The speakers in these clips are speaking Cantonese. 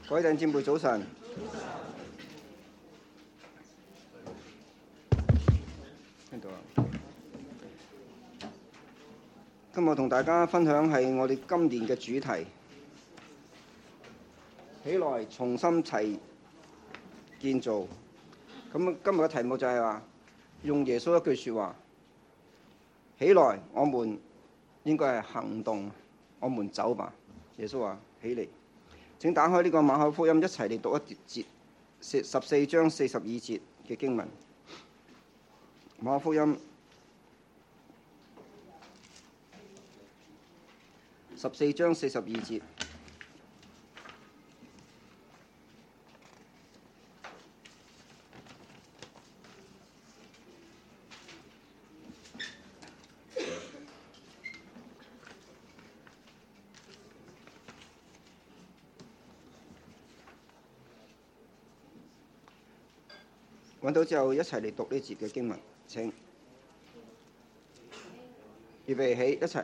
各位弟兄姊妹早晨。聽到啊？今日同大家分享係我哋今年嘅主題，起來重新齊建造。咁今日嘅題目就係話，用耶穌一句説話：起來，我們應該係行動，我們走吧。耶穌話：起嚟。請打開呢個馬可福音，一齊嚟讀一節14章42節嘅經文。馬可福音14章42節。揾到之後，一齊嚟讀呢節嘅經文。請預備起，一齊。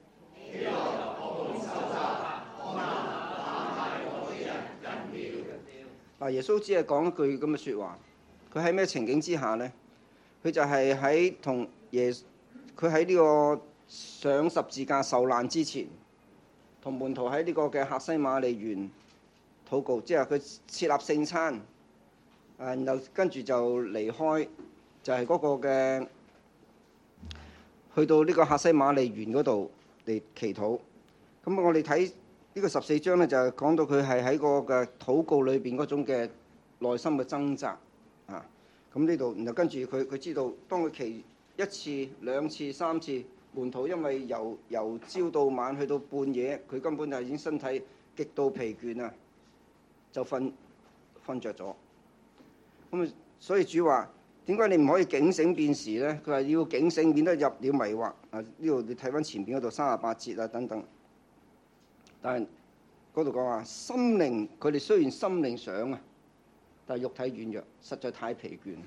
嗱，耶穌只係講一句咁嘅説話。佢喺咩情景之下呢？佢就係喺佢喺呢個上十字架受難之前，同門徒喺呢個嘅客西馬尼園禱告，即係佢設立聖餐。然後跟住就離開，就係嗰個嘅去到呢個客西馬尼園嗰度嚟祈禱。咁我哋睇呢個14章咧，就係講到佢係喺個嘅禱告裏邊嗰種嘅內心嘅掙扎啊。咁呢度，然後跟住佢知道，當佢祈一次、兩次、三次，門徒因為由朝到晚去到半夜，佢根本就已經身體極度疲倦啊，就瞓着咗。咁所以主話：點解你唔可以警醒辨時呢？佢話要警醒，免得入了迷惑。啊，呢度你睇翻前邊嗰度38節啊等等。但係嗰度講話心靈，佢哋雖然心靈想啊，但係肉體軟弱，實在太疲倦。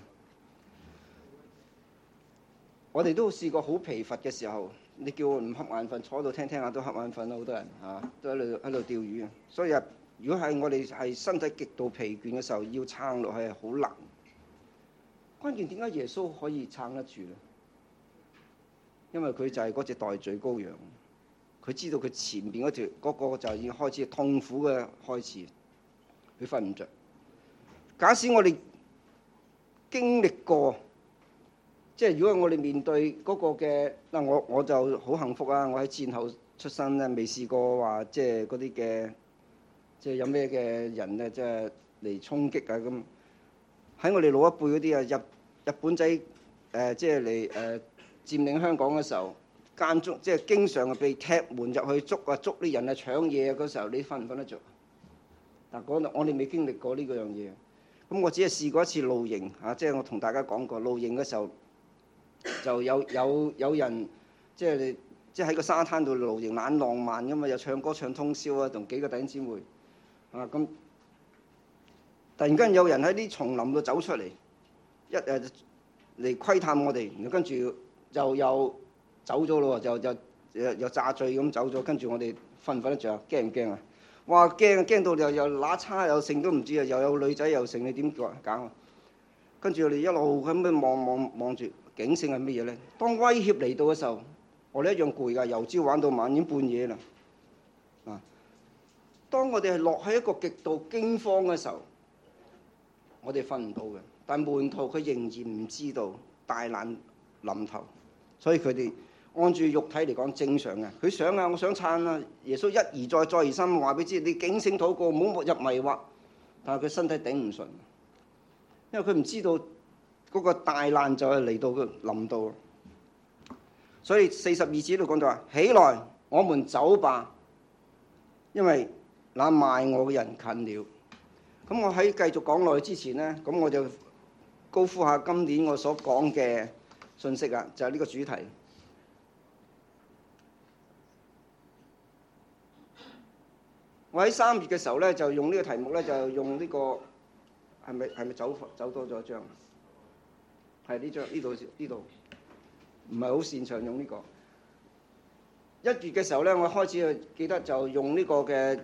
我哋都試過好疲乏嘅時候，你叫我唔瞌眼瞓，坐喺度聽聽下都瞌眼瞓啦，好多人嚇都喺度釣魚啊。所以如果係我哋係身體極度疲倦嘅時候，要撐落去係好難。關鍵點解耶穌可以撐得住呢？因為佢就係嗰隻代罪羔羊，佢知道佢前邊嗰個就已經開始痛苦嘅開始，佢瞓唔着。假使我哋經歷過，即係如果我哋面對嗰個嘅嗱，我就好幸福啊！我喺戰後出生咧，未試過話即係嗰啲嘅。即係有咩嘅人咧，即係嚟衝擊啊咁。喺我哋老一輩嗰啲啊，日本仔即係嚟佔領香港嘅時候，間中即係經常被踢門入去捉啲人啊，搶嘢啊嗰時候，你瞓唔瞓得着？嗱，我哋未經歷過呢個樣嘢。咁我只係試過一次露營嚇，即係我同大家講過，露營嘅時候就有人即係喺個沙灘度露營，懶浪漫㗎嘛，又唱歌唱通宵啊，同幾個弟兄姊妹。啊咁！突然間有人喺啲叢林度走出嚟，嚟窺探我哋，然後跟住又走咗咯，就詐醉咁走咗。跟住我哋瞓唔瞓得着啊？驚唔驚啊？哇！驚到又揦叉又剩都唔知啊！又有女仔又剩，你點搞啊？跟住我哋一路咁樣望住，警醒係乜嘢咧？當威脅嚟到嘅時候，我哋一樣攰㗎，由朝玩到晚，已經半夜啦。當我哋係落喺一個極度驚慌嘅時候，我哋瞓唔到嘅。但門徒佢仍然唔知道大難臨頭，所以佢哋按住肉體嚟講正常嘅。佢想啊，我想撐啊。耶穌一而再，再而三話俾你知，你警醒禱告，唔好入迷惑。但係佢身體頂唔順，因為佢唔知道嗰個大難就係嚟到嘅臨到。所以42節度講到話：起來，我們走吧，因為那賣我嘅人近了。咁我喺繼續講落去之前呢，咁我就高呼下今年我所講嘅信息啊，就係呢個主題。我喺3月嘅時候咧，就用呢個題目咧，就用呢個係咪走多咗一張？係呢張呢度，唔係好擅長用呢個。1月嘅時候咧，我開始記得就用呢個嘅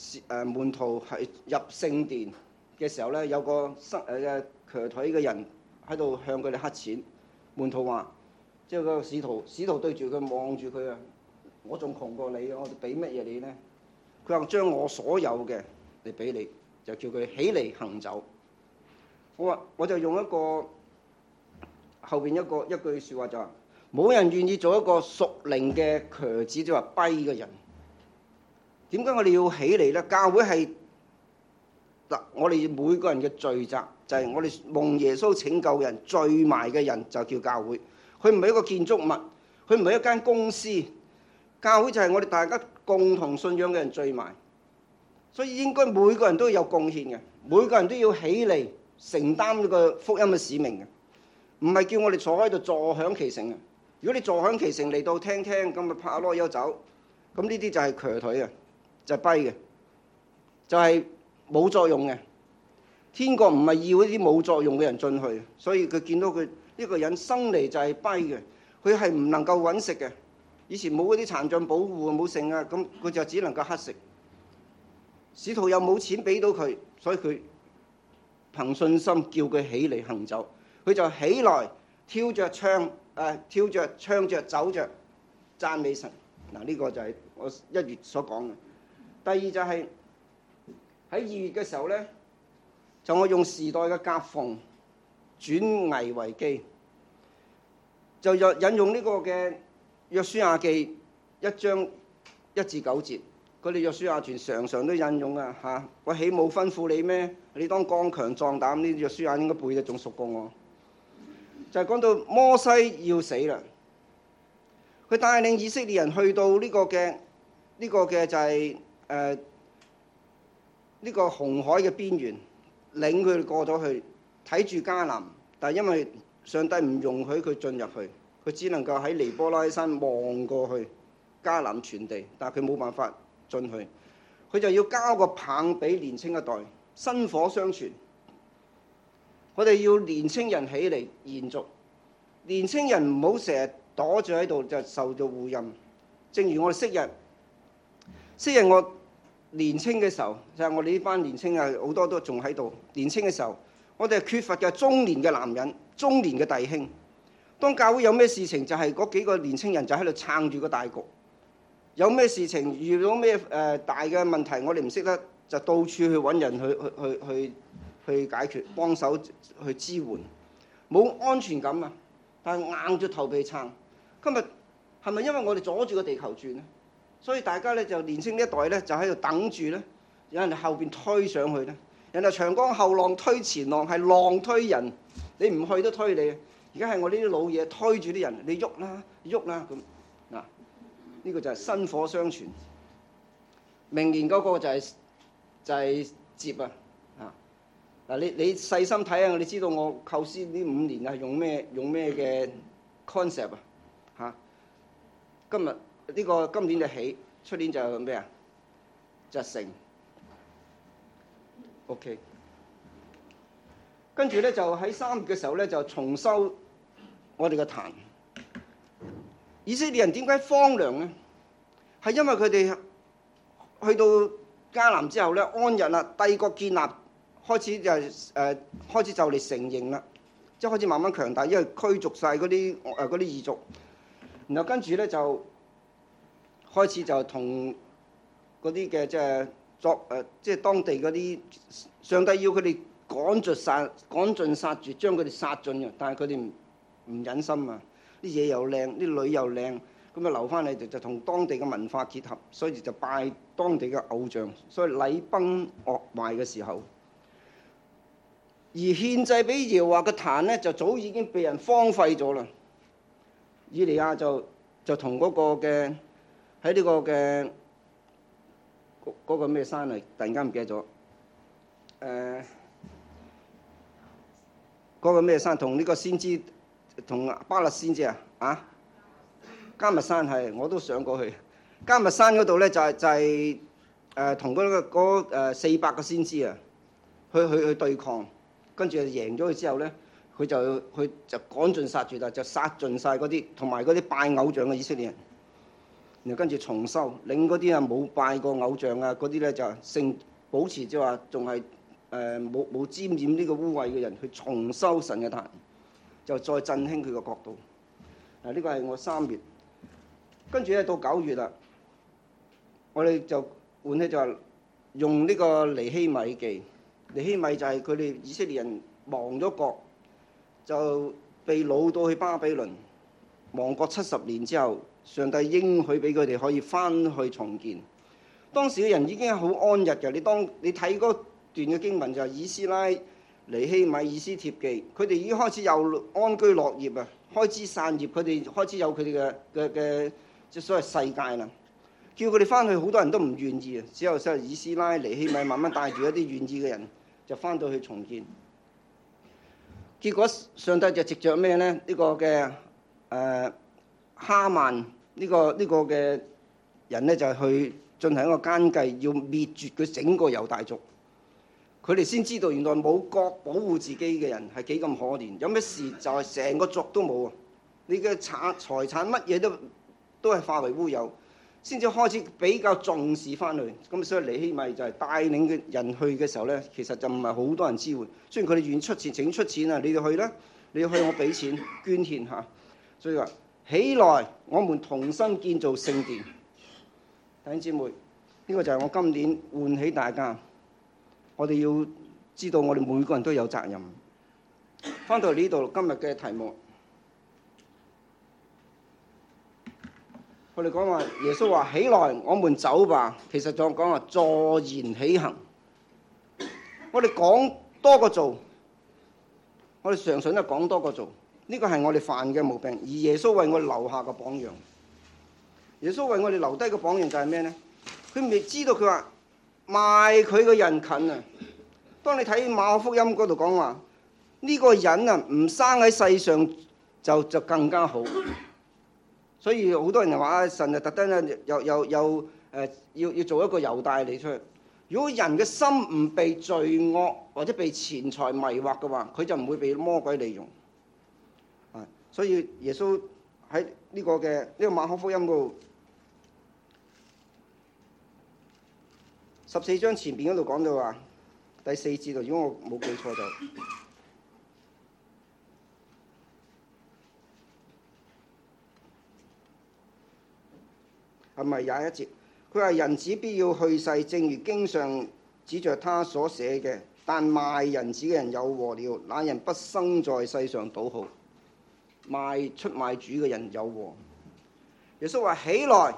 門徒係入聖殿嘅時候咧，有個瘸腿嘅人喺度向佢哋乞錢。門徒話，即係個使徒對住佢望住佢啊，我仲窮過你啊！我哋俾乜嘢你咧？佢話將我所有嘅嚟俾你，就叫佢起嚟行走。我就用一個後邊一句説話就話，冇人願意做一個屬靈嘅瘸子，即係話跛嘅人。點解我哋要起嚟咧？教會係嗱，我哋每個人嘅聚集，就係我哋蒙耶穌拯救人聚埋嘅人，就叫教會。佢唔係一個建築物，佢唔係一間公司。教會就係我哋大家共同信仰嘅人聚埋，所以應該每個人都有貢獻嘅，每個人都要起嚟承擔呢個福音嘅使命嘅，唔係叫我哋坐喺度坐享其成嘅。如果你坐享其成嚟到聽，咁咪拍下籮柚走，咁呢啲就係瘸腿嘅，就係跛嘅，就係冇作用嘅。天國唔係要呢啲冇作用嘅人進去，所以佢見到佢呢個人生嚟就係跛嘅，佢係唔能夠揾食嘅。以前冇嗰啲殘障保護冇剩啊，咁佢就只能夠乞食。使徒又冇錢俾到佢，所以佢憑信心叫佢起嚟行走。佢就起來跳着唱着走着讚美神。嗱，呢個就係我1月所講嘅。第二就係喺2月嘅時候咧，就我用時代嘅夾縫轉危為機，就引用呢個嘅約書亞記1章1至9節，佢哋約書亞傳常常都引用啊嚇。我豈冇吩咐你咩？你當剛強壯膽。呢啲約書亞應該背得仲熟過我。就係講到摩西要死啦，佢帶領以色列人去到呢個嘅就係呢個紅海嘅邊緣，領佢哋過咗去睇住迦南，但係因為上帝唔容許佢進入去，佢只能夠喺尼波拉山望過去迦南全地，但係佢冇辦法進去，佢就要交個棒俾年青一代，薪火相傳。我哋要年青人起嚟延續，年青人唔好成日躲住喺度就受到護蔭。正如我哋昔日我年青嘅時候，就係我哋呢班年青啊，好多都仲喺度。年青嘅時候，我哋係缺乏嘅中年嘅男人、中年嘅弟兄。當教會有咩事情，就係嗰幾個年青人就喺度撐住個大局。有咩事情遇到咩大嘅問題，我哋唔識得，就到處去揾人去解決，幫手去支援，冇安全感啊！但係硬住頭皮撐。今日係咪因為我哋阻住個地球轉咧？所以大家咧就年青呢一代咧就喺度等住咧，有人喺後邊推上去咧。人哋長江後浪推前浪，係浪推人，你唔去都推你。而家係我呢啲老嘢推住啲人，你喐啦喐啦咁嗱，呢個就係薪火相傳。明年嗰個就係接啊！嗱，你細心睇下，你知道我構思呢5年係用咩嘅 concept 啊？嚇！今年就起，出年就咩啊？就成。OK。跟住咧就喺3月嘅時候咧就重修我哋嘅壇。以色列人點解荒涼咧？係因為佢哋去到迦南之後咧安逸啦，帝國建立。開始就嚟成形啦，即係開始慢慢強大，因為驅逐晒嗰啲異族，然後跟住咧就開始就同嗰啲嘅即係當地嗰啲上帝要佢哋趕盡殺絕，將佢哋殺盡嘅，但係佢哋唔忍心啊！啲嘢又靚，啲女又靚，咁啊留翻嚟就同當地嘅文化結合，所以就拜當地嘅偶像，所以禮崩樂壞嘅時候。而獻祭俾耶和華嘅壇咧，就早已經被人荒廢咗啦。以利亞就同嗰個嘅喺呢個嘅嗰個咩山嚟？突然間唔記得咗。嗰個咩山？同呢個先知，同巴勒先知啊？迦密山係，我都上過去。迦密山嗰度咧就係同嗰400個先知啊，去對抗。跟住贏咗佢之後咧，佢就趕盡殺絕啦，就殺盡晒嗰啲同埋嗰啲拜偶像嘅以色列人。 然後跟住重修，令嗰啲啊冇拜過偶像啊嗰啲咧就保持即係話仲係冇沾染呢個污穢嘅人去重修神嘅壇，就再振興佢個國度。呢個係我3月，跟住咧到9月啦，我哋就換起就係用呢個尼希米記。尼希米就係佢哋以色列人亡咗國，就被擄到去巴比倫，亡國70年之後，上帝應許俾佢哋可以翻去重建。當時嘅人已經係好安逸嘅。你睇嗰段嘅經文就係以斯拉、尼希米、以斯帖記，佢哋已經開始有安居樂業啊，開枝散葉，佢哋開始有佢哋嘅即係所謂世界啦。叫佢哋翻去，好多人都唔願意啊。只有以斯拉、尼希米慢慢帶住一啲願意嘅人，就翻到去重建。結果上帝就藉着咩呢？呢個嘅哈曼呢個嘅人呢，就去進行一個奸計，要滅絕佢整個猶大族。佢哋先知道原來冇國保護自己嘅人係幾咁可憐，有咩事就係成個族都冇啊！你嘅財產乜嘢都係化為烏有，先至開始比較重視翻去。咁所以尼希米就係帶領嘅人去嘅時候呢，其實就唔係好多人支援。雖然佢哋願出錢，請出錢啊！你哋去啦，你去我俾錢捐獻嚇。所以話起來，我們同心建造聖殿。弟兄姊妹，呢個就係我今年喚起大家。我哋要知道，我哋每個人都有責任。翻到呢度，今日嘅題目，我哋講話耶穌話起來，我們走吧。其實就講話坐言起行。我哋講多過做，我哋常常都講多過做。呢個係我哋犯嘅毛病。而耶穌為我哋留下個榜樣。耶穌為我哋留低個榜樣就係咩呢？佢未知道，佢話賣佢嘅人近啊！當你睇馬可福音嗰度講話，呢個人啊唔生喺世上就更加好。所以好多人就話神就特登咧要做一個猶大嚟出去。如果人嘅心唔被罪惡或者被錢財迷惑嘅話，佢就唔會被魔鬼利用。所以耶穌喺呢個馬可福音嗰度14章前邊嗰度講到話，第4節度，如果我冇記錯就係咪21節？佢話人子必要去世，正如經上指着他所寫嘅。但賣人子嘅人有禍了，那人不生在世上倒好。出賣主嘅人有禍。耶穌話起來，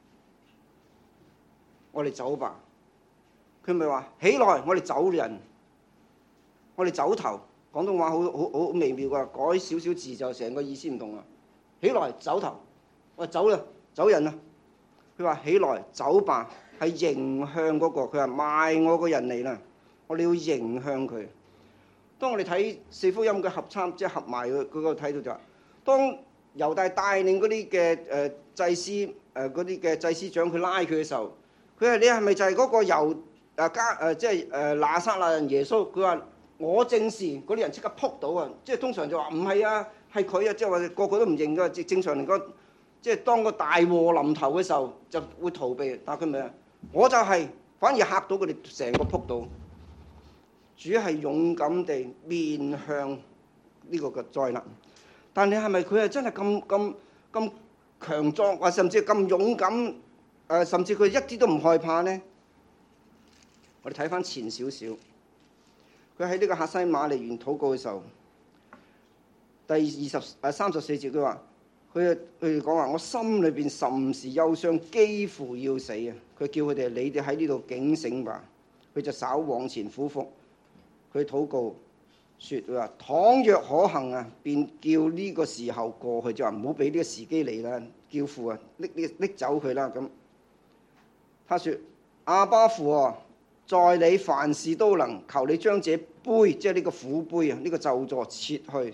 我哋走吧。佢咪話起來，我哋走人，我哋走頭。廣東話好微妙㗎，改少少字就成個意思唔同啦。起來走頭，我走啦，走人啦。佢話起來走吧，係迎向嗰個。佢話賣我個人嚟啦，我哋要迎向佢。當我哋睇四福音嘅合參，即係合埋嗰個睇到就話，當猶大帶領嗰啲嘅祭司嗰啲嘅祭司長去拉佢嘅時候，佢話你係咪就係嗰個即係拿撒勒人耶穌？佢話我正是。嗰啲人即刻撲到啊！即係通常就話唔係啊，係佢啊！即係話個個都唔認㗎。正常嚟講，即係當個大禍臨頭嘅時候就會逃避。但係佢咪啊？我就係反而嚇到佢哋成個撲到。主係勇敢地面向呢個嘅災難。但你係咪佢係真係咁強壯，或甚至咁勇敢？甚至佢一啲都唔害怕呢？我哋睇翻前少少，佢喺呢個客西馬尼園禱告嘅時候，第34節佢話：佢哋講話，我心裏邊甚是憂傷，幾乎要死啊！佢叫佢哋：你哋喺呢度警醒吧。佢就稍往前俯伏，佢禱告説：佢話倘若可行啊，便叫呢個時候過去，就話唔好俾呢個時機嚟啦，叫父啊拎走佢啦咁。他説：阿爸父啊！在你凡事都能，求你將這杯，即係呢個苦杯啊，呢個咒詛撤去。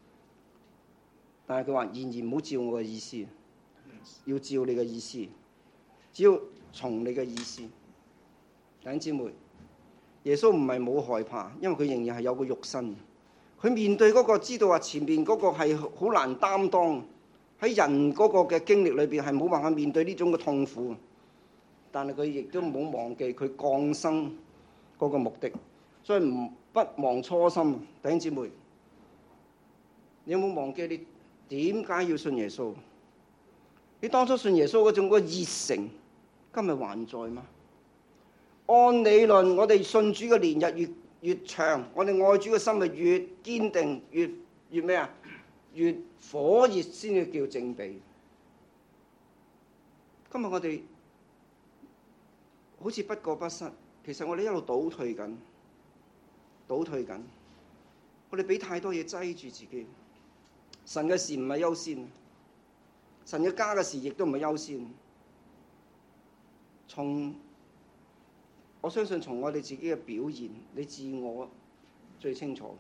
但係佢話：然而唔好照我嘅意思，要照你嘅意思，只要從你嘅意思。弟兄姊妹，耶穌唔係冇害怕，因為佢仍然係有個肉身。佢面對嗰個知道話前面嗰個係好難擔當， 喺人嗰個嘅經歷裏邊係冇辦法面對呢種嘅痛苦，但係佢亦都冇忘記佢降生嗰個目的，所以不忘初心。弟兄姊妹，你有冇忘記你點解要信耶穌？你當初信耶穌嗰種嗰個熱誠，今日還在嗎？按理論，我哋信主嘅年日越長，我哋愛主嘅心係越堅定，越咩啊？越火熱先至叫正比。今日我哋好似不過不失，其實我哋一路倒退緊。我哋俾太多嘢擠住自己。神嘅事唔係優先，神嘅家嘅事亦都唔係優先。我相信從我哋自己嘅表現，你自我最清楚。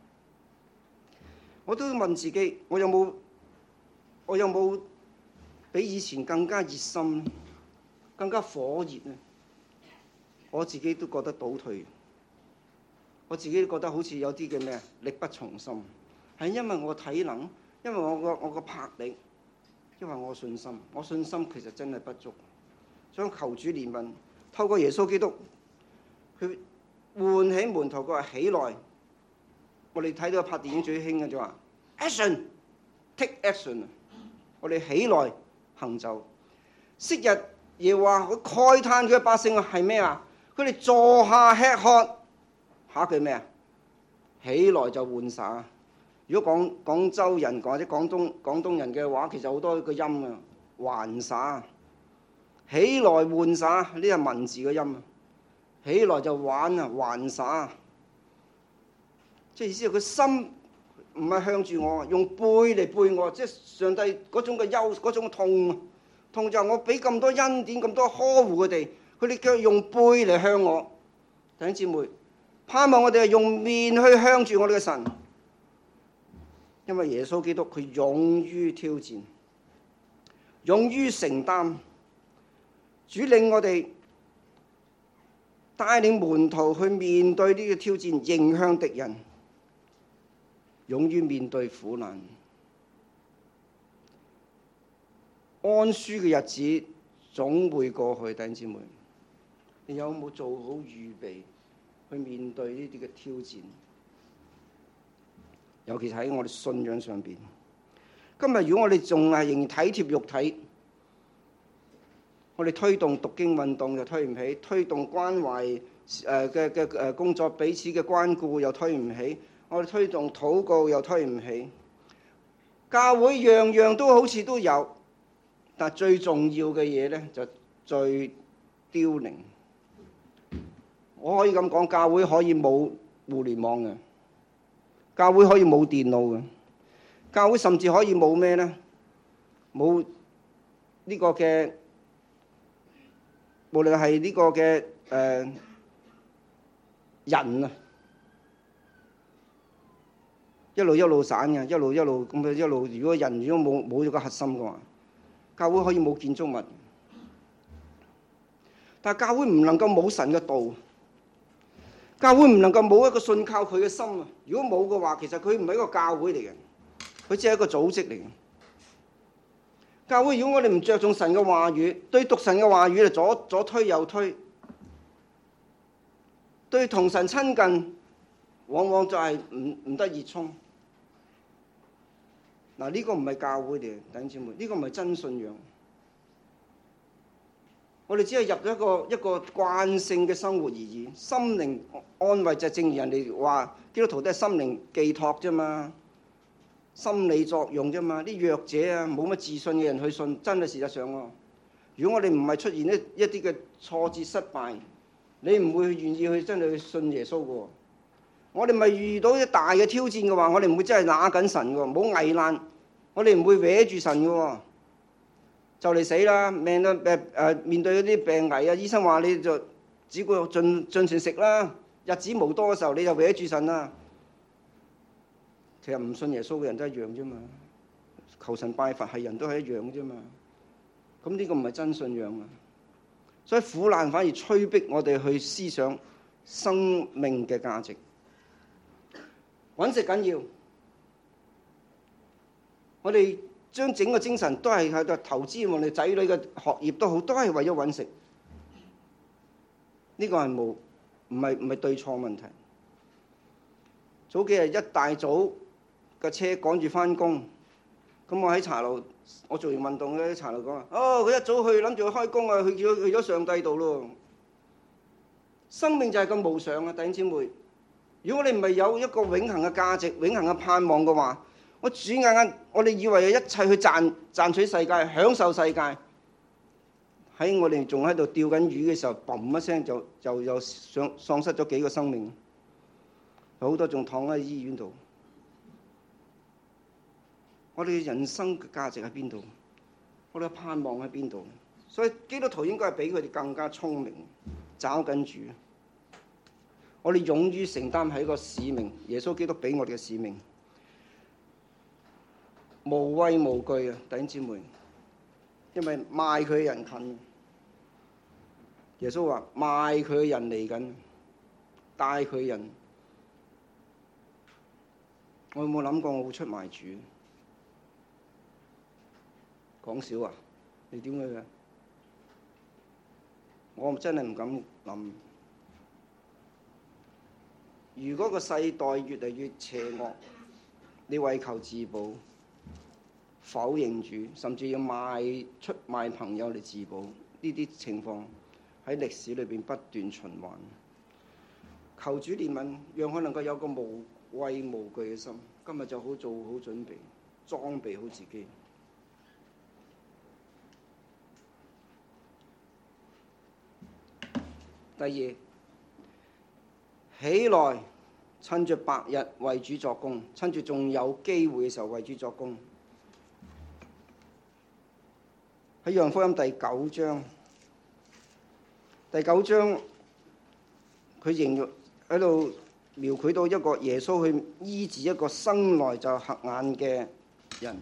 我都問自己，我有冇比以前更加熱心，更加火熱呢？我自己都覺得倒退，我自己都覺得好似有啲嘅咩力不從心，係因為我體能，因為我個魄力，因為我信心，我信心其實真係不足，想求主憐憫，透過耶穌基督，佢喚起門徒，佢話起來。我哋睇到拍電影最興嘅就話 action，take action。我哋起來行走。昔日耶和華佢慨嘆佢嘅百姓係咩啊？佢哋坐下吃喝，下一句咩啊？起來就玩耍。如果廣州人或者廣東人嘅話，其實好多個音啊，玩耍。起來玩耍呢係文字嘅音啊。起來就玩啊，玩耍。即係意思係佢心唔係向住我，用背嚟背我，即係上帝嗰種嘅憂，嗰種嘅痛就係我俾咁多恩典，咁多呵護佢哋，佢哋卻用背嚟向我。弟兄姊妹，盼望我哋係用面去向住我哋嘅神，因為耶穌基督佢勇於挑戰，勇於承擔，主領我哋帶領門徒去面對呢個挑戰，迎向敵人。勇於面對苦難，安舒嘅日子總會過去。弟兄姊妹，你有冇做好預備去面對呢啲嘅挑戰？尤其喺我哋信仰上邊。今日如果我哋仲係仍然體貼肉體，我哋推動讀經運動又推唔起，推動關懷嘅工作彼此嘅關顧又推唔起。我哋推動禱告又推唔起，教會樣樣都好似都有，但最重要嘅嘢咧就最凋零。我可以咁講，教會可以冇互聯網嘅，教會可以冇電腦嘅，教會甚至可以冇咩咧？冇呢個嘅，無論係呢個嘅人啊。一路散嘅，一路咁樣一路。如果人如果冇咗個核心嘅話，教會可以冇建築物，但係教會唔能夠冇神嘅道，教會唔能夠冇一個信靠佢嘅心啊！如果冇嘅話，其實佢唔係一個教會嚟嘅，佢只係一個組織嚟嘅。教會如果我哋唔着重神嘅話語，對讀神嘅話語就左推右推，對同神親近往往就係唔得熱衷。嗱，呢個唔係教會嚟嘅，弟兄姊妹，呢個唔係真信仰。我哋只係入咗一個慣性嘅生活而已。心靈安慰就正如人哋話，基督徒都係心靈寄託啫嘛，心理作用啫嘛。啲弱者啊，冇乜自信嘅人去信，真係事實上喎。如果我哋唔係出現一啲嘅挫折失敗，你唔會願意去真係去信耶穌嘅喎。我哋咪遇到啲大嘅挑戰嘅話，我哋唔會真係揦緊神嘅喎，冇危難，我哋唔會搲住神嘅喎，就嚟死啦，命都面對嗰啲病危啊，醫生話你就只顧盡全食啦，日子無多嘅時候你就搲住神啦。其實唔信耶穌嘅人都一樣啫嘛，求神拜佛係人都係一樣啫嘛。咁呢個唔係真信仰啊，所以苦難反而催逼我哋去思想生命嘅價值。揾食緊要，我哋將整個精神都係喺度投資我哋仔女嘅學業都好，都係為咗揾食。呢個係唔係對錯問題。早幾日一大早嘅車趕住翻工，咁我喺茶樓，我做完運動咧，茶樓講話，佢一早去諗住去開工啊，去咗上帝度咯。生命就係咁無常啊，弟兄姊妹。如果我哋唔係有一個永恆嘅價值、永恆嘅盼望嘅話，我轉眼間我哋以為一切去賺取世界、享受世界，喺我哋仲喺度釣緊魚嘅時候，嘣一聲就又喪失咗幾個生命，有好多仲躺喺醫院度。我哋人生嘅價值喺邊度？我哋嘅盼望喺邊度？所以基督徒應該係比佢哋更加聰明，找緊主。我哋勇於承擔係一個使命，耶穌基督俾我哋嘅使命，無畏無懼啊！弟兄姊妹，因為賣佢嘅人近，耶穌話賣佢嘅人嚟緊，帶佢嘅人。我有冇諗過我會出賣主？講笑啊！你點會嘅？我真係唔敢諗。如果個世代越嚟越邪惡，你為求自保，否認主，甚至要出賣朋友嚟自保，呢啲情況喺歷史裏邊不斷循環。求主憐憫，讓佢能夠有個無畏無懼嘅心。今日就好做好準備，裝備好自己。第二，起來，趁着白日為主作工，趁住仲有機會嘅時候為主作工。喺約翰福音第9章，佢形容喺度描繪到一個耶穌去醫治一個生來就瞎眼嘅人。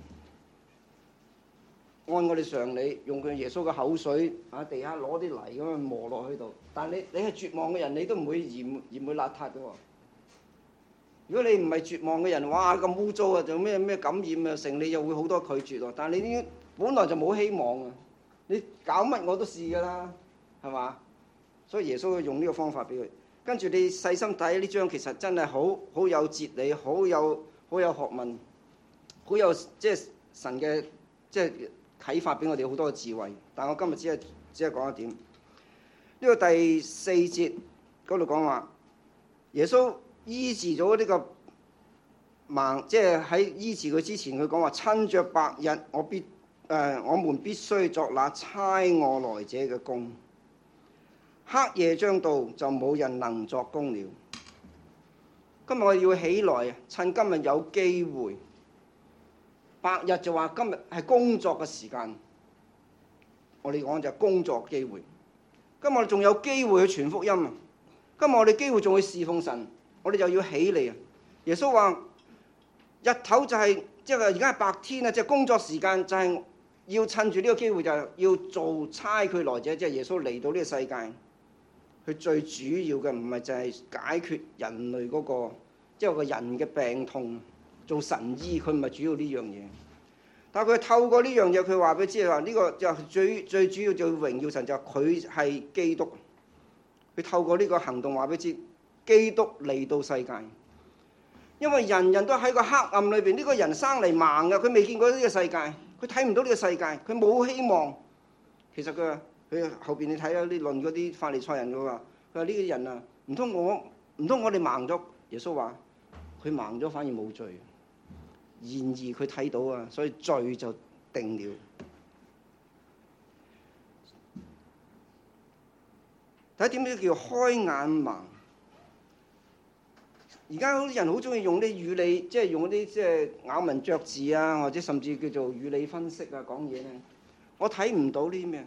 按我哋常理，用佢耶穌嘅口水喺地下攞啲泥咁樣磨落去度。但係你係絕望嘅人，你都唔會嫌佢邋遢嘅喎。如果你唔係絕望嘅人，哇咁污糟啊，就咩感染啊，成你又會好多拒絕喎。但係你呢本來就冇希望啊，你搞乜我都試㗎啦，係嘛？所以耶穌用呢個方法俾佢。跟住你細心睇呢章，其實真係好有哲理，好有學問，好有即係神嘅即係啟發俾我哋好多嘅智慧。但我今日只係講一點。呢個第4節嗰度講話，耶穌醫治咗呢個盲，即係喺醫治佢之前，佢講話：趁着白日，我們必須作那差我來者嘅工。黑夜將到，就冇人能作工了。今日我哋要起來，趁今日有機會。白日就話今日係工作嘅時間，我哋講就係工作機會。今日我哋仲有機會去傳福音啊！今日我哋機會仲去侍奉神，我哋就要起嚟啊！耶穌話：日頭就係即係而家係白天啊，即係工作時間，就係要趁住呢個機會，就係要做差佢來者，即係耶穌嚟到呢個世界。佢最主要嘅唔係就係解決人類嗰個即係個人嘅病痛，做神醫，佢唔係主要呢樣嘢。但係佢透過呢樣嘢，佢話俾你知話呢個就最主要就榮耀神，就係佢係基督。佢透過呢個行動話俾你知，基督嚟到世界。因為人人都喺個黑暗裏邊，呢個人生嚟盲嘅，佢未見過呢個世界，佢睇唔到呢個世界，佢冇希望。其實佢後邊你睇下啲論嗰啲法利賽人，佢話呢個人啊，唔通我哋盲咗？耶穌話佢盲咗反而冇罪。然而佢睇到啊，所以罪就定了。睇點樣叫開眼盲？而家好多人好中意用啲語理，即係用啲即係咬文嚼字啊，或者甚至叫做語理分析啊，講嘢咧。我睇唔到呢啲咩？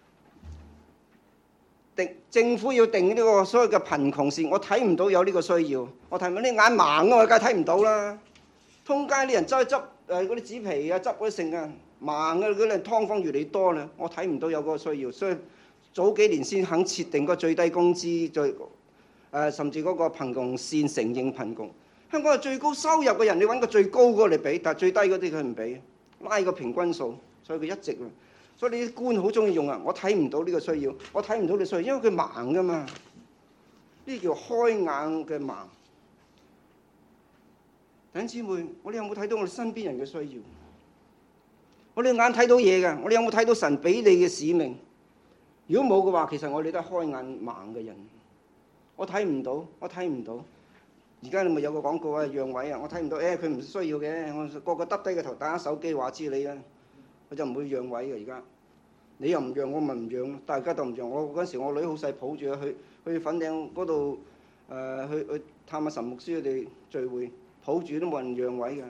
政府要定呢個所謂嘅貧窮線，我睇唔到有呢個需要。我睇唔到，你眼盲啊，我梗係睇唔到啦。通街啲人執嗰啲紙皮啊，執嗰啲剩啊，盲啊，嗰啲劏房越嚟越多啦，我睇唔到有嗰個需要。所以早幾年先肯設定個最低工資，甚至嗰個貧窮線承認貧窮。香港係最高收入嘅人，你揾個最高嗰個嚟俾，但係最低嗰啲佢唔俾。 拉個平均數，所以佢一直。所以你啲官好中意用啊！我睇唔到呢個需要，我睇唔到你需要，因為佢盲噶嘛。呢叫開眼嘅盲。弟兄姊妹，我哋有冇睇到我哋身邊人嘅需要？我哋眼睇到嘢㗎，我哋有冇睇到神俾你嘅使命？如果冇嘅話，其實我哋都係開眼盲嘅人。我睇唔到，我睇唔到。而家你咪有個廣告啊，讓位啊，我睇唔到。佢唔需要嘅，我個個耷低個頭打下手機話知你啦。我就唔會讓位嘅而家。你又唔讓，我咪唔讓咯。大家都唔讓。我嗰陣時，我女好細抱住去粉嶺嗰度去探下神牧師佢哋聚會，抱住都冇人讓位㗎。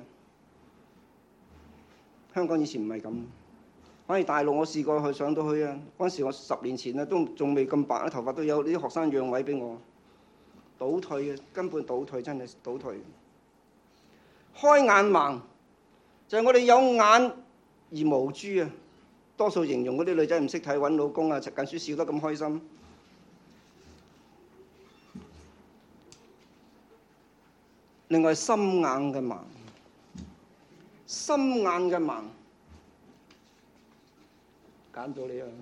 香港以前唔係咁，反而大陸我試過去上到去啊。嗰陣時我10年前啊，都仲未咁白啊，頭髮都有啲學生讓位俾我。倒退嘅，根本倒退，真係倒退。開眼盲就係我哋有眼而無珠啊！多數形容嗰啲女仔唔識睇揾老公啊，讀緊書笑得咁開心。另外心眼嘅盲，心眼嘅盲，揀到你啊！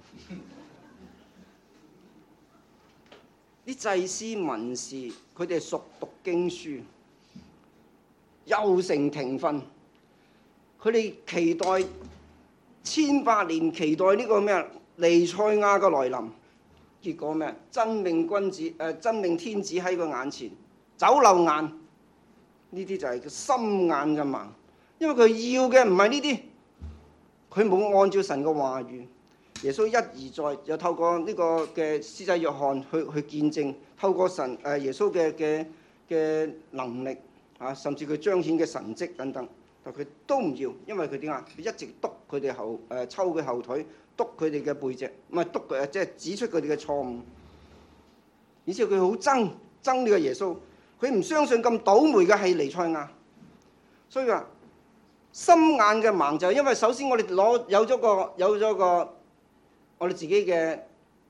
啲祭司文士，佢哋熟讀經書，又成庭訓，佢哋期待1800年，期待呢個咩啊？彌賽亞嘅來臨。結果咩？真命天子喺佢眼前走漏眼，呢啲就係個心眼嘅盲。因為佢要嘅唔係呢啲，佢冇按照神嘅話語。耶穌一而再，又透過呢個嘅施洗約翰去見證，透過神耶穌嘅能力啊，甚至佢彰顯嘅神蹟等等，但佢都唔要，因為佢點啊？佢一直督佢哋抽佢後腿，督佢哋嘅背脊，唔係督佢，即係指出佢哋嘅錯誤。而且佢好憎呢個耶穌，佢唔相信咁倒霉嘅係彌賽亞，所以話心眼嘅盲就係因為首先我哋有咗個我哋自己嘅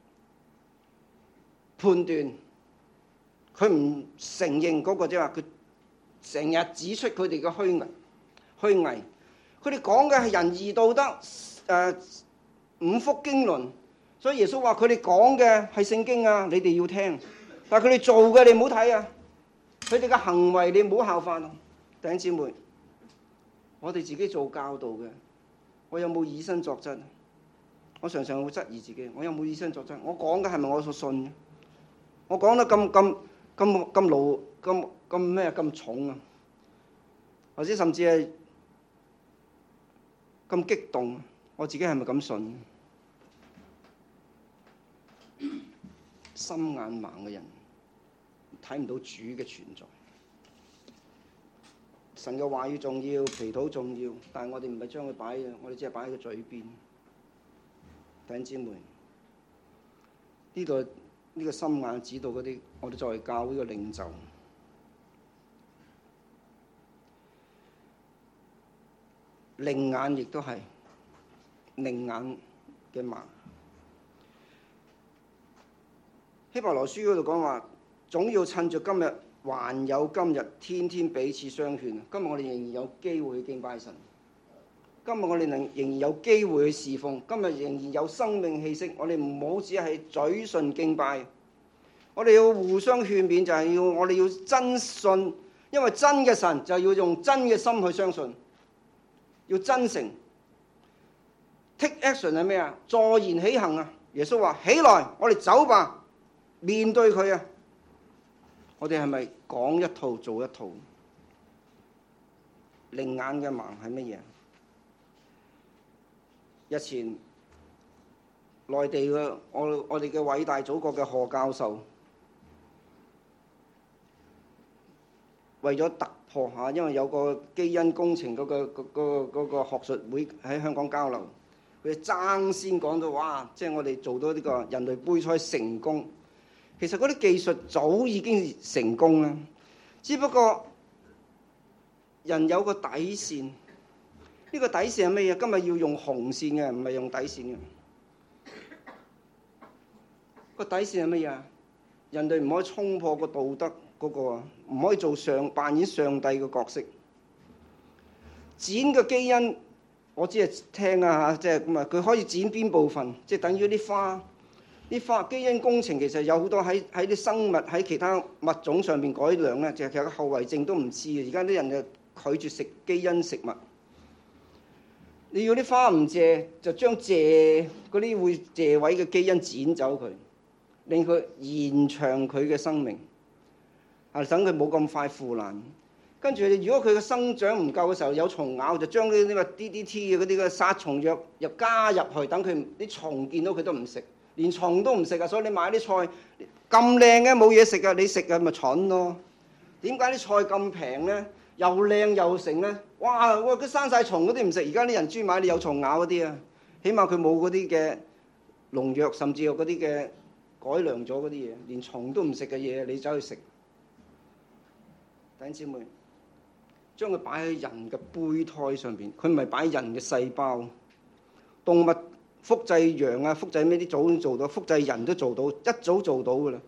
判斷，佢唔承認嗰個即係話佢成日指出佢哋嘅虛偽，佢哋講嘅係仁義道德五福經綸，所以耶穌話佢哋講嘅係聖經啊，你哋要聽，但係佢哋做嘅你唔好睇啊，佢哋嘅行為你唔好效法啊。弟兄姊妹，我哋自己做教導嘅，我有冇以身作則？我常常會質疑自己，我有冇以身作則？我講嘅係咪我所信嘅？我講得咁重啊？或者甚至係咁激動，我自己係咪咁信？心眼盲嘅人睇唔到主嘅存在。神嘅話語重要，祈禱重要，但係我哋唔係將佢擺嘅，我哋只係擺喺個嘴邊。弟兄姊妹，呢個心眼指導嗰啲，我哋作為教會嘅領袖，靈眼亦都係靈眼嘅盲。希伯來書嗰度講話，總要趁着今日還有今日，天天彼此相勸。今日我哋仍然有機會去敬拜神。今日我哋仍然有機會去侍奉，今日仍然有生命氣息，我哋唔好只係嘴唇敬拜，我哋要互相勸勉，就係我哋要真信，因為真嘅神就要用真嘅心去相信，要真誠。Take action 係咩啊？坐言起行啊！耶穌話：起來，我哋走吧，面對佢啊！我哋係咪講一套做一套？靈眼嘅盲係乜嘢？日前內地嘅我哋嘅偉大祖國嘅賀教授，為咗突破下，因為有個基因工程嗰個學術會喺香港交流，佢爭先講到哇，即係我哋做到呢個人類胚胎成功。其實嗰啲技術早已經成功啦，只不過人有個底線。呢個底線係咩嘢？今日要用紅線嘅，唔係用底線嘅。個底線係乜嘢？人哋唔可以衝破個道德嗰個，唔可以扮演上帝嘅角色。剪嘅基因我只係聽啊嚇，即係咁啊，佢可以剪邊部分，即係等於啲花基因工程其實有好多喺啲生物喺其他物種上邊改良咧，其實個後遺症都唔知嘅。而家啲人就拒絕食基因食物。你要啲花唔謝，就將謝嗰啲會謝位嘅基因剪走佢，令佢延長佢嘅生命，啊等佢冇咁快腐爛。跟住如果佢嘅生長唔夠嘅時候，有蟲咬就將呢個 DDT 嘅嗰啲嘅殺蟲藥又加入去，等佢啲蟲見到佢都唔食，連蟲都唔食啊！所以你買啲菜咁靚嘅冇嘢食啊，你食啊咪蠢咯？點解啲菜咁平咧？又靚又成咧？哇！佢生晒蟲嗰啲唔食，而家啲人專買啲有蟲咬嗰啲啊，起碼佢冇嗰啲嘅農藥，甚至有嗰啲嘅改良咗嗰啲嘢，連蟲都唔食嘅嘢你走去食。弟兄姊妹，將佢擺喺人嘅胚胎上邊，佢唔係擺人嘅細胞。動物複製羊啊、複製咩啲早已經做到，複製人都做到，一早做到㗎啦。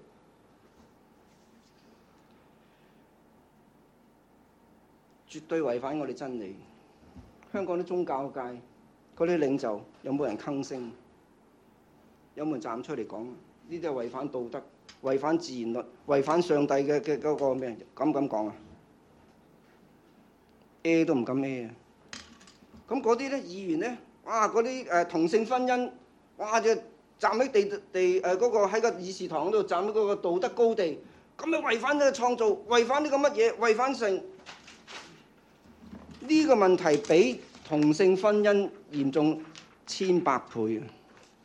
絕對違反我哋真理。香港啲宗教界嗰啲領袖有冇人吭聲？有冇人站出嚟講？呢啲係違反道德、違反自然律、違反上帝嘅嗰個咩？敢唔敢講啊？都唔敢啊！咁嗰啲咧議員咧，哇！嗰啲同性婚姻，哇！就站喺嗰個喺個議事堂嗰度站喺嗰個道德高地，咁咪違反呢個創造，違反呢個乜嘢？違反成呢個問題比同性婚姻嚴重千百倍啊！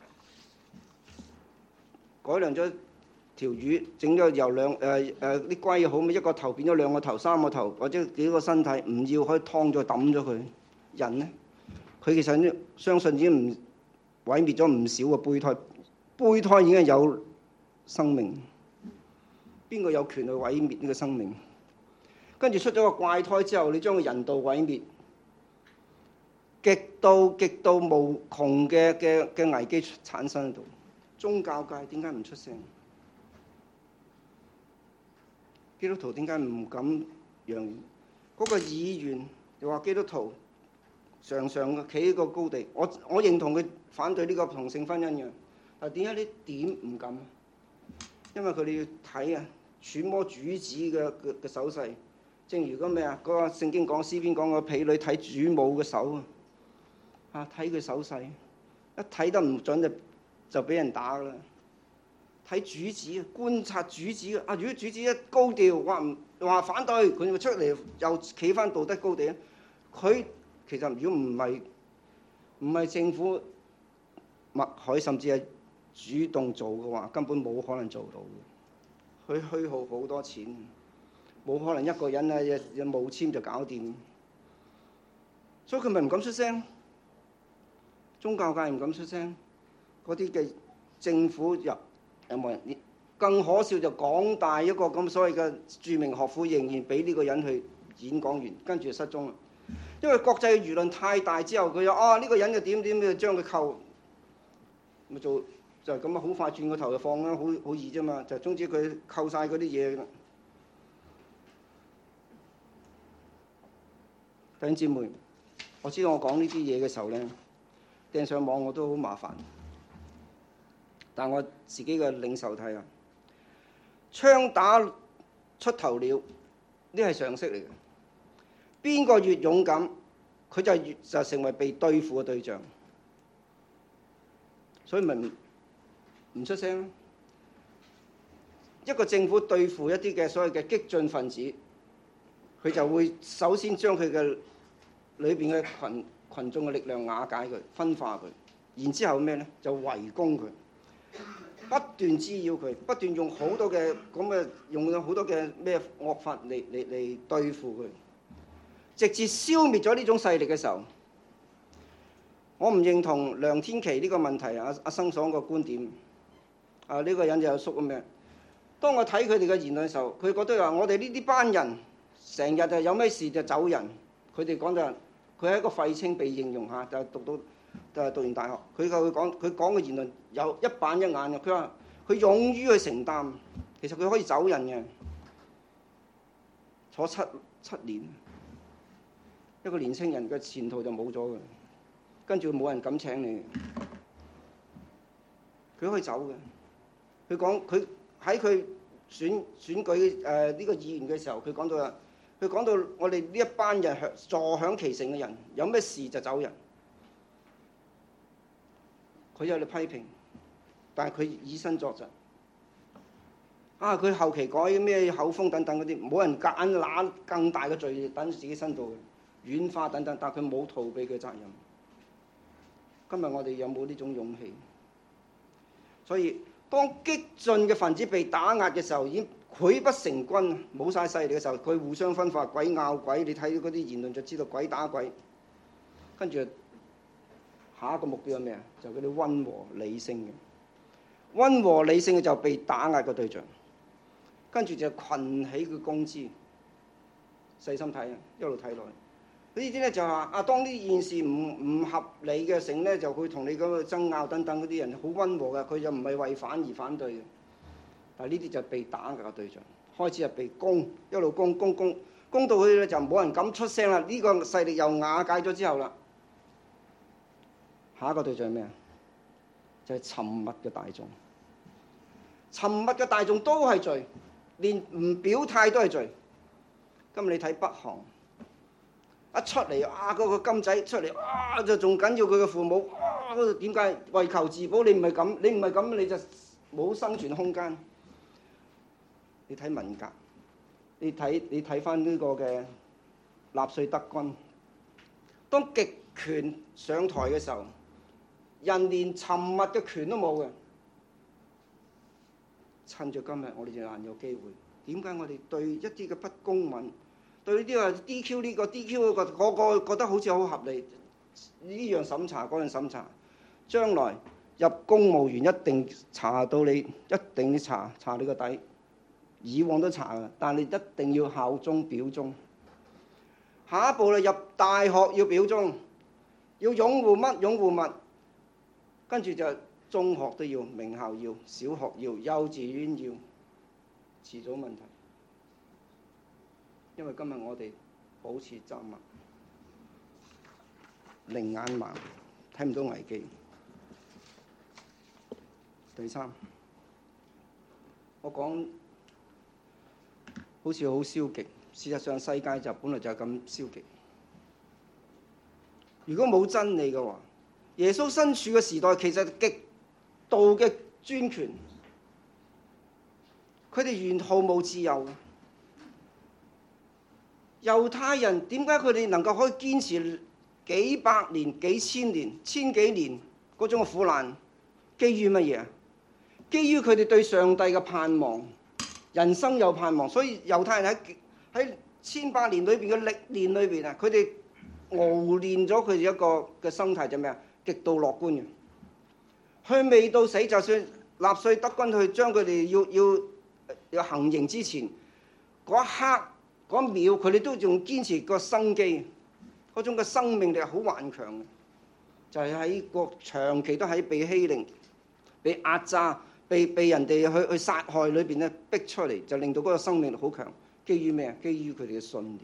改良咗條魚，整咗由啲龜又好，咪一個頭變咗兩個頭、三個頭，或者幾個身體，唔要可以劏咗抌咗佢。人呢，佢其實相信已經毀滅咗唔少嘅胚胎，胚胎已經係有生命。邊個有權去毀滅呢個生命？跟住出咗個怪胎之後，你將佢人道毀滅，極度無窮嘅危機產生喺度。宗教界點解唔出聲？基督徒點解唔敢揚言？嗰個議員又話基督徒常常企喺個高地，我認同佢反對呢個同性婚姻嘅，但點解你點唔敢？因為佢哋要睇啊，揣摩主子嘅手勢。正如嗰咩啊，嗰個聖經講詩篇講個婢女睇主母嘅手啊，睇佢手勢，一睇得唔準就俾人打啦。睇主子，觀察主子啊！如果主子一高調話反對，佢就出嚟又企翻道德高地。佢其實如果唔係政府默許，甚至係主動做嘅話，根本冇可能做到嘅。佢虛耗好多錢，冇可能一個人啊冒簽就搞掂。所以佢咪唔敢出聲。宗教界唔敢出聲，嗰啲嘅政府有冇人？更可笑就港大一個咁所謂嘅著名學府，仍然俾呢個人去演講完，跟住就失蹤啦。因為國際嘅輿論太大之後，佢又呢個人就點就將佢扣，咪做就係咁啊！好快轉個頭就放啦，好易啫嘛。就總之佢扣晒嗰啲嘢啦。弟兄姊妹，我知道我講呢啲嘢嘅時候咧，掟上網我都好麻煩。但我自己嘅領袖睇啊，槍打出頭鳥，呢係常識嚟嘅。邊個越勇敢，佢就成為被對付嘅對象。所以咪唔出聲。一個政府對付一啲嘅所謂嘅激進分子，佢就會首先將佢嘅裏邊嘅群眾嘅力量瓦解佢、分化佢，然之後咩咧？就圍攻佢。不斷滋擾佢，不斷用好多嘅用咗好多嘅咩惡法嚟對付佢，直至消滅咗呢種勢力嘅時候，我唔認同梁天琦呢個問題阿生所個觀點。呢個人就有縮咁樣。當我睇佢哋嘅言論嘅時候，佢覺得話我哋呢啲班人成日就有咩事就走人。佢哋講就佢係一個廢青被應用下，就讀完大學，佢講嘅言論有一板一眼嘅。佢話佢勇於去承擔，其實佢可以走人嘅，坐七年，一個年青人嘅前途就冇咗嘅。 跟住冇人敢請你。佢可以走嘅。佢講佢喺佢選舉呢個議員嘅時候，佢講到啦，佢講到我哋呢一班人坐享其成嘅人，有咩事就走人。佢有你批評，但係佢以身作則。佢後期改咩口風等等嗰啲，冇人夾硬揦更大嘅罪等自己身度嘅，軟化等等，但係佢冇逃避佢責任。今日我哋有冇呢種勇氣？所以當激進嘅分子被打壓嘅時候，已經潰不成軍，冇晒勢力嘅時候，佢互相分化，鬼拗鬼。你睇嗰啲言論就知道鬼打鬼。跟住下一個目標係咩啊？就嗰啲溫和理性嘅，溫和理性嘅就被打壓嘅對象。跟住就群起嘅攻之，細心睇啊，一路睇落去。呢啲咧就話當呢件事唔合理嘅成咧，就會同你嗰個爭拗等等嗰啲人好溫和嘅，佢就唔係為反而反對嘅。但係呢啲就被打壓嘅對象，開始係被攻，一路攻到去咧就冇人敢出聲啦。呢個勢力又瓦解咗之後啦，下一個對象係咩啊？就係沉默嘅大眾。沉默嘅大眾都係罪。連唔表態都係罪。今日你睇北韓一出嚟嗰個金仔出嚟就仲緊要佢嘅父母點解為求自保？你唔係咁你就冇生存空間。你睇文革，你睇翻呢個嘅納粹德軍，當極權上台嘅時候，人連沉默嘅權都冇嘅。趁住今日，我哋就難有機會。點解我哋對一啲嘅不公允，對呢啲話 DQ 呢個 DQ 嗰個覺得好似好合理？呢樣審查嗰樣審查，將來入公務員一定查到你，一定要查你個底。以往都查㗎，但係你一定要效忠表忠。下一步入大學要表忠，要擁護乜擁護物，跟住就中學都要，名校要，小學要，幼稚園要，遲早問題。因為今日我哋保持沉默，另眼盲，睇唔到危機。第三，我講好似好消極，事實上世界就本來就係咁消極。如果冇真理嘅話，耶穌身處嘅時代其實極度嘅專權，佢哋完毫無自由。猶太人點解佢哋能夠可以堅持幾百年、幾千年、千幾年嗰種苦難？基於乜嘢啊？基於佢哋對上帝嘅盼望，人生有盼望。所以猶太人喺千百年裏邊嘅歷練裏邊啊，佢哋熬練咗佢哋一個嘅生態就咩啊？極度樂觀嘅。佢未到死，就算納粹德軍去將佢哋要行刑之前嗰一刻嗰一秒，佢哋都仲堅持個生機，嗰種嘅生命力係好頑強嘅。就係喺個長期都喺被欺凌、被壓榨、被人哋去殺害裏邊咧逼出嚟，就令到嗰個生命力好強。基於咩啊？基於佢哋嘅信念。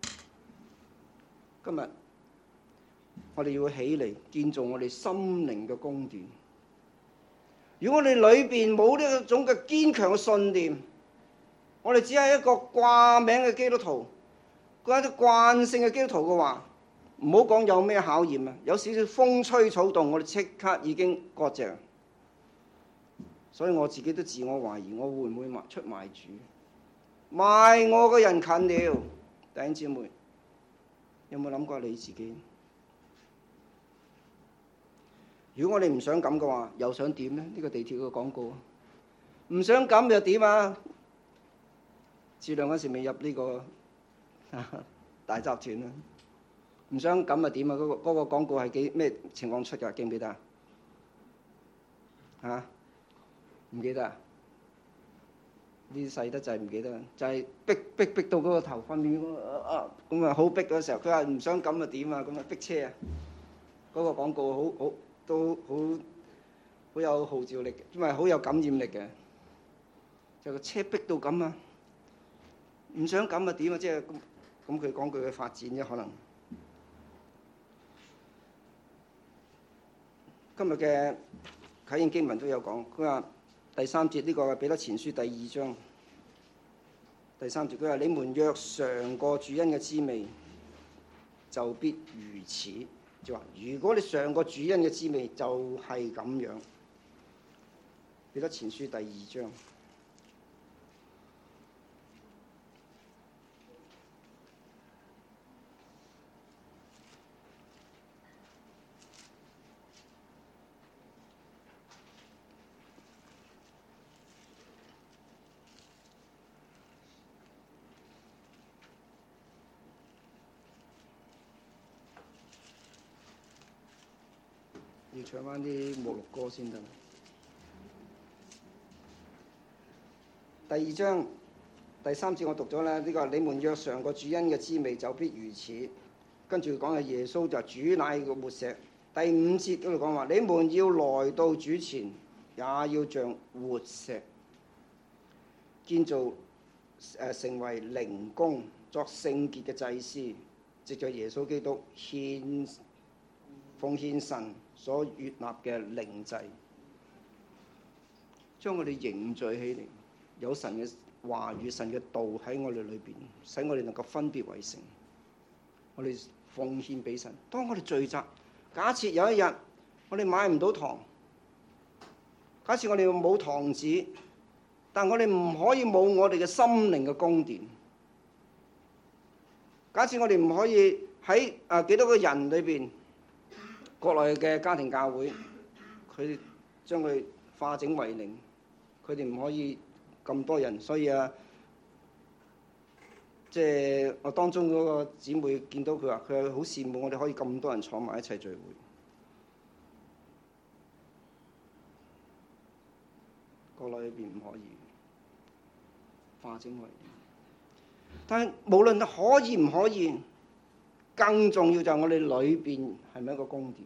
今日我哋要起嚟建造我哋心靈嘅宮殿。如果我哋裏邊冇呢一種嘅堅強嘅信念，我哋只係一個掛名嘅基督徒，嗰啲慣性嘅基督徒嘅話，唔好講有咩考驗啊，有少少風吹草動，我哋即刻已經割席。所以我自己都自我懷疑，我會唔會出賣主？賣我嘅人近了，弟兄姊妹，有冇諗過你自己？如果我哋唔想咁嘅話，又想點呢？呢個地鐵嘅廣告，唔想咁又點啊？志亮嗰時未入呢個大集團啊，唔想咁又點啊？嗰個廣告係咩情況出㗎？記唔記得啊？嚇？唔記得啊？呢啲細得滯唔記得，就係逼到嗰個頭瞓面咁啊，好逼嗰時候，佢話唔想咁啊點啊？咁啊逼車啊！嗰個廣告都好有號召力，因為好有感染力嘅。就個車逼到咁啊，唔想咁啊點啊？即係咁佢講佢嘅發展啫，可能今日嘅啟應經文都有講，佢話第3節呢個彼得前書第2章第3節，佢話你們若嘗過主恩嘅滋味，就必如此。就話如果你嘗過主恩嘅滋味，就係咁樣。彼得前書第2章。要唱翻啲目錄歌先得。第2章第3節我讀咗啦，呢個你們若嘗過主恩嘅滋味，就必如此。跟住講嘅耶穌就主乃個活石。第5節嗰度講話，你們要來到主前，也要像活石，建造成為靈宮，作聖潔嘅祭司，藉着耶穌基督奉獻神所悅納嘅靈祭，將我哋凝聚起嚟，有神嘅話語、神嘅道喺我哋裏邊，使我哋能夠分別為聖。我哋奉獻俾神。當我哋聚集，假設有一日我哋買唔到糖，假設我哋冇糖紙，但我哋唔可以冇我哋嘅心靈嘅宮殿。假設我哋唔可以喺幾多個人裏邊，國內嘅家庭教會，佢將佢化整為零，佢哋唔可以咁多人，所以即係我當中嗰個姊妹見到佢話，佢好羨慕我哋可以咁多人坐埋一齊聚會。國內裏邊唔可以化整為零，但係無論可以唔可以，更重要就係我哋裏邊係咪一個宮殿？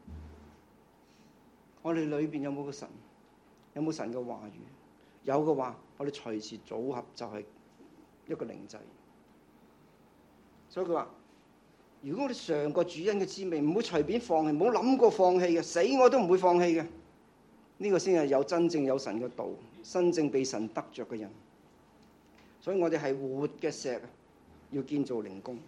我哋裏邊有冇個神？有冇神嘅話語？有嘅話，我哋隨時組合就係一個靈祭。所以佢話：如果我哋嘗過主恩嘅滋味，唔會隨便放棄，唔好諗過放棄嘅，死我都唔會放棄嘅。呢個先係有真正有神嘅道，真正被神得着嘅人。所以我哋係活嘅石，要建造靈宮。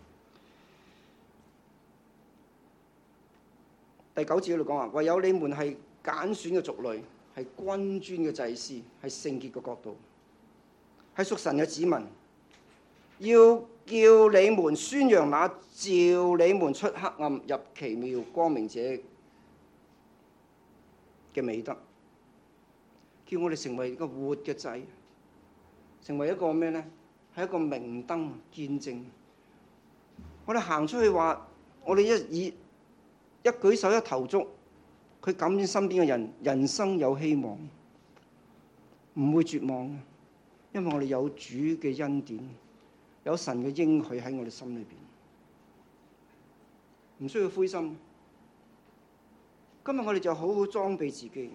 第9節嗰度講話，唯有你們係揀選嘅族類，係君尊嘅祭司，係聖潔嘅國度，係屬神嘅子民，要叫你們宣揚那召你們出黑暗入奇妙光明者嘅美德，叫我哋成為一個活嘅祭，成為一個咩呢？係一個明燈見證。我哋行出去話，我哋一舉手一投足，佢感染身邊嘅人，人生有希望，唔會絕望，因為我哋有主嘅恩典，有神嘅應許喺我哋心裏邊，唔需要灰心。今日我哋就好好裝備自己。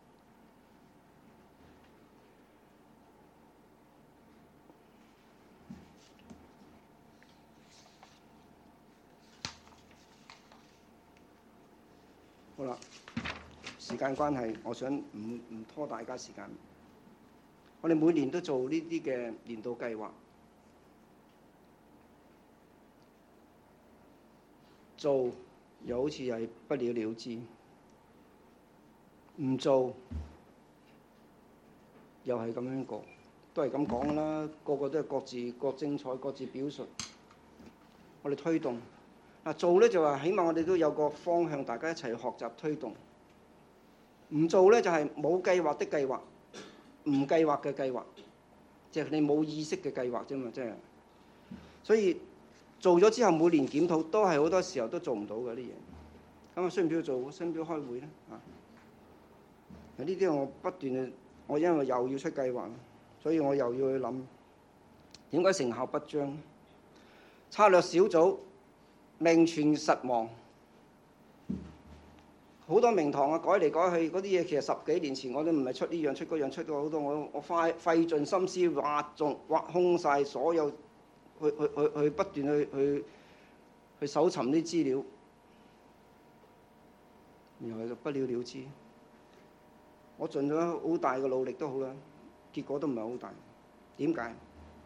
好啦，時間關係，我想唔拖大家時間。我哋每年都做呢啲嘅年度計劃，做又好似係不了了之，唔做又係咁樣過，都係咁講啦。個個都係各精彩，各自表述。我哋推動。做咧就話，起碼我哋都有個方向，大家一齊學習推動。唔做咧就係冇計劃的計劃，唔計劃嘅計劃，即係你冇意識嘅計劃啫嘛，真係。所以做咗之後，每年檢討都係好多時候都做唔到嘅啲嘢。咁需唔需要做？需唔需要開會咧？呢啲我不斷去，我因為又要出計劃，所以我又要去諗點解成效不彰？策略小組。名存實亡，好多名堂改嚟改去，嗰啲嘢其實10幾年前我都唔係出呢樣出嗰樣，出咗好多，我費盡心思挖空晒所有，去不斷去搜尋啲資料， 然後就不了了之。我盡咗好大嘅努力都好啦，結果都唔係好大。點解？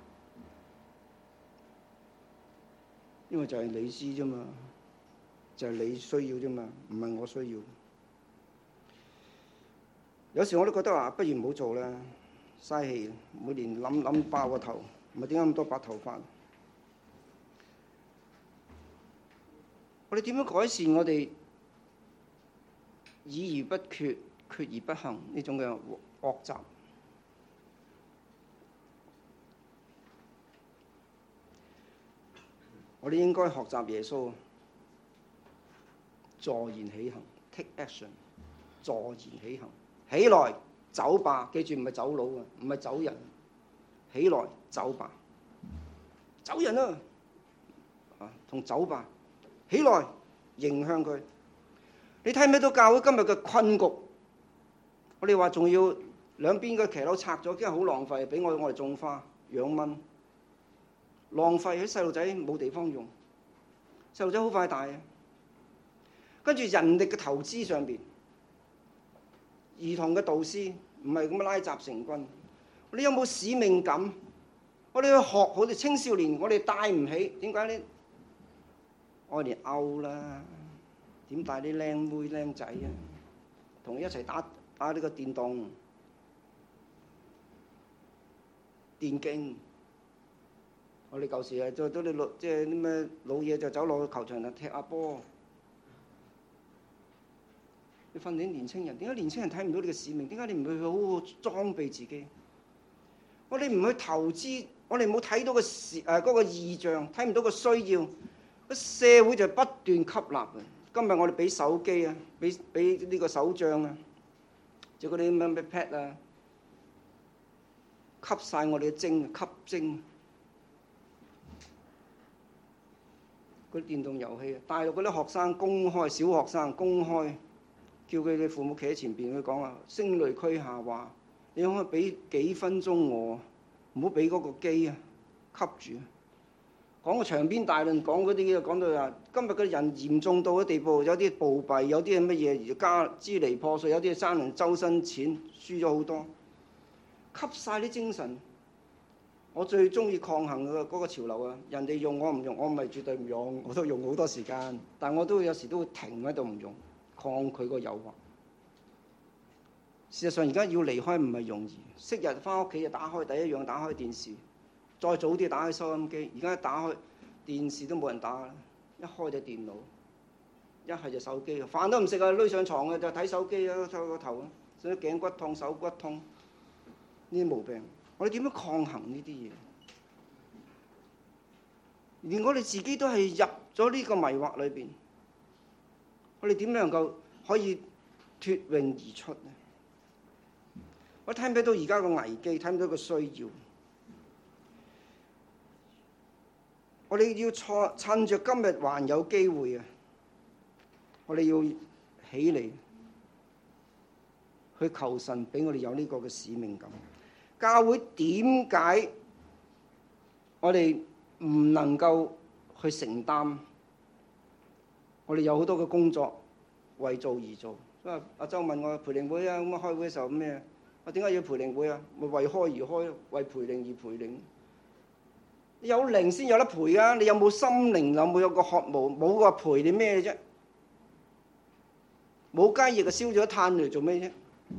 因為就係你知啫嘛，就係你需要啫嘛，唔係我需要。有時我都覺得話，不如唔好做啦，嘥氣，每年諗爆個頭，唔係點解咁多白頭髮？我哋點樣改善我哋議而不決、決而不行呢種嘅惡習？我哋應該學習耶穌，坐言起行 ，take action， 坐言起行，起來走吧。記住唔係走佬啊，唔係走人，起來走吧，走人啊，同走吧，起來迎向佢。你睇唔睇到教會今日嘅困局？我哋話仲要兩邊嘅騎樓拆咗，真係好浪費，俾我哋種花養蚊。浪費，啲細路仔冇地方用，細路仔好快大啊！跟住人力嘅投資上邊，兒童嘅導師唔係咁樣拉雜成軍。你有冇使命感？我哋去學好啲青少年，我哋帶唔起，點解呢？我哋勾啦，點帶啲靚妹靚仔啊？同佢一齊打呢個電動、電競。我哋舊時係做到啲老，即係啲咩老嘢就走落去球場度踢下波。你訓練年青人，點解年青人睇唔到你嘅使命？點解你唔去好好裝備自己？我哋唔去投資，我哋冇睇到嗰個異象，睇唔到個需要，個社會就不斷吸納嘅。今日我哋俾手機啊，俾呢個手杖啊，就嗰啲咩 pad 啊，吸晒我哋嘅精，吸精。嗰啲電動遊戲啊，大陸嗰啲學生公開，小學生公開，叫佢哋父母企喺前邊，佢講話聲淚俱下話，你可唔可以俾幾分鐘我，唔好俾嗰個機啊吸住。講個長篇大論，講嗰啲講到話，今日嘅人嚴重到嘅地步，有啲暴斃，有啲係乜嘢而家支離破碎，有啲係爭人周身錢，輸咗好多，吸晒啲精神。我最中意抗衡嗰個潮流啊！人哋用我唔用，我唔係絕對唔用，我都用好多時間，但我都有時都會停喺度唔用，抗拒個誘惑。事實上而家要離開唔係容易，昔日翻屋企就打開第一樣打開電視，再早啲打開收音機，而家打開電視都冇人打啦，一開就電腦，一係就手機，飯都唔食啊，攆上床嘅就睇手機啊，抽個頭啊，所以頸骨痛、手骨痛呢啲毛病。我哋點樣抗衡呢啲嘢？連我哋自己都係入咗呢個迷惑裏邊，我哋點能夠可以脫穎而出呢？我睇唔睇到而家個危機，睇唔到個需要。我哋要趁着今日還有機會啊！我哋要起嚟去求神，俾我哋有呢個嘅使命感。教會點解我哋唔能夠去承擔？我哋有好多嘅工作為做而做。所以阿周問我培靈會啊，咁啊開會嘅時候咩？我點解要培靈會啊？咪為開而開，為培靈而培靈。有靈先有得培啊！你有冇心靈？有冇個渴慕？冇個培你咩啫？冇雞翼就燒咗炭嚟做咩啫？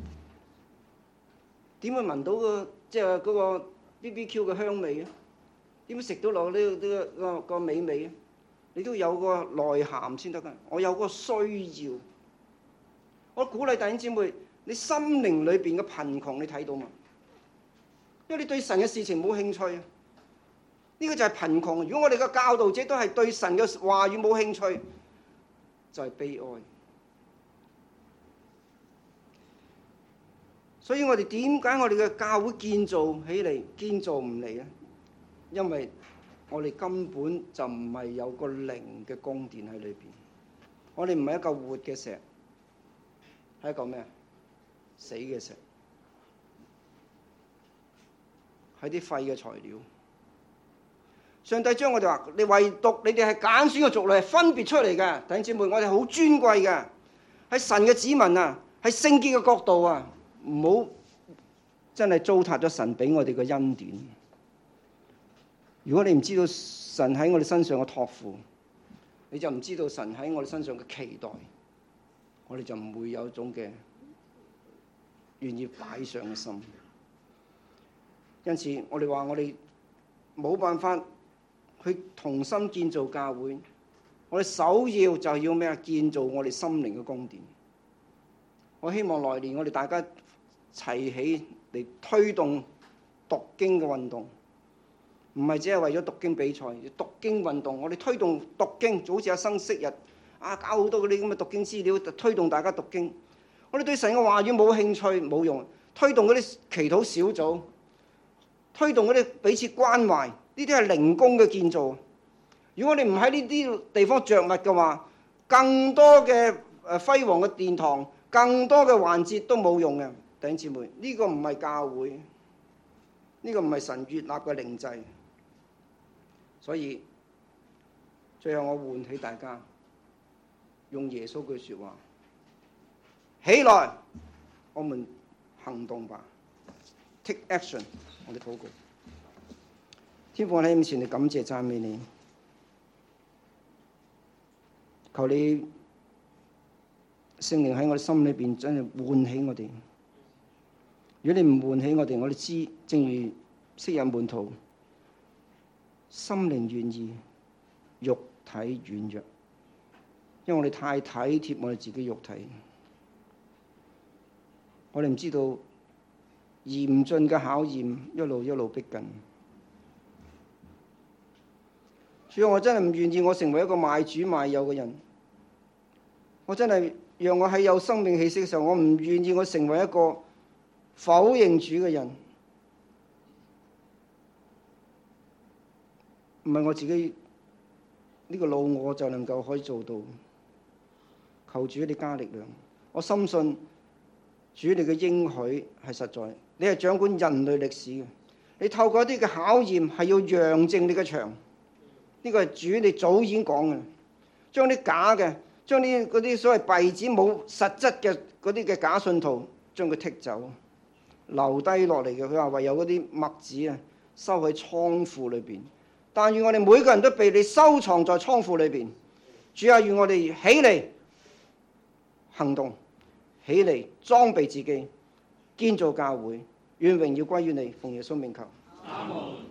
點會聞到即係嗰個 BBQ 嘅香味啊？點會食到落呢個美味啊？你都有個內涵先得㗎。我有個需要，我鼓勵弟兄姊妹，你心靈裏邊嘅貧窮你睇到嘛？因為你對神嘅事情冇興趣啊。呢個就係貧窮。如果我哋嘅教導者都係對神嘅話語冇興趣，就係悲哀。所以我哋點解我哋嘅教會建造起嚟，建造唔嚟咧？因為我哋根本就唔係有個靈嘅宮殿喺裏邊。我哋唔係一個活嘅石，係一個咩啊？死嘅石，係啲廢嘅材料。上帝將我哋話：你唯獨你哋係揀選嘅族類，係分別出嚟嘅。弟兄姊妹，我哋好尊貴嘅。 係神嘅子民啊，係聖潔嘅國度啊，唔好真係糟蹋咗神俾我哋嘅恩典。如果你唔知道神喺我哋身上嘅託付，你就唔知道神喺我哋身上嘅期待，我哋就唔會有一種嘅願意擺上嘅心。因此我哋話我哋冇辦法去同心建造教會，我哋首要就要咩啊？建造我哋心靈嘅宮殿。我希望來年我哋大家齊起嚟推動讀經嘅運動，唔係只係為咗讀經比賽，讀經運動。我哋推動讀經，就好似阿生昔日搞好多嗰啲咁嘅讀經資料，推動大家讀經。我哋對神嘅話語冇興趣冇用，推動嗰啲祈禱小組，推動嗰啲彼此關懷，呢啲係靈宮嘅建造。如果我哋唔喺呢啲地方着墨嘅話，更多嘅輝煌嘅殿堂，更多嘅環節都冇用嘅。弟兄姊妹，呢個唔係教會，呢個唔係神悅納嘅靈祭。所以最後我喚起大家，用耶穌句說話：起來，我們行動吧。Take action。我哋禱告。天父，我喺面前嚟感謝讚美你，求你聖靈喺我哋心裏邊真係喚起我哋。如果你唔喚起我哋，我哋知正如昔日門徒，心靈願意，肉體軟弱，因為我哋太體貼我哋自己肉體，我哋唔知道嚴峻嘅考驗一路一路逼近。主啊，我真係唔願意我成為一個賣主賣友嘅人。我真係讓我喺有生命氣息嘅時候，我唔願意我成為一個否認主嘅人。唔係我自己呢個老我就能夠可以做到。求主你加力量。我深信主你嘅應許係實在，你係掌管人類歷史嘅。你透過一啲嘅考驗係要揚淨你嘅牆。呢個係主你早已經講嘅，將啲假嘅，將啲嗰啲所謂廢紙冇實質嘅嗰啲嘅假信徒，將佢剔走，留低落嚟嘅。佢話唯有嗰啲麥子啊，收喺倉庫裏邊。但願我哋每個人都被你收藏在倉庫裏邊。主啊，願我哋起嚟行動，起嚟裝備自己，建造教會，願榮耀歸於你。奉耶穌名求。阿門。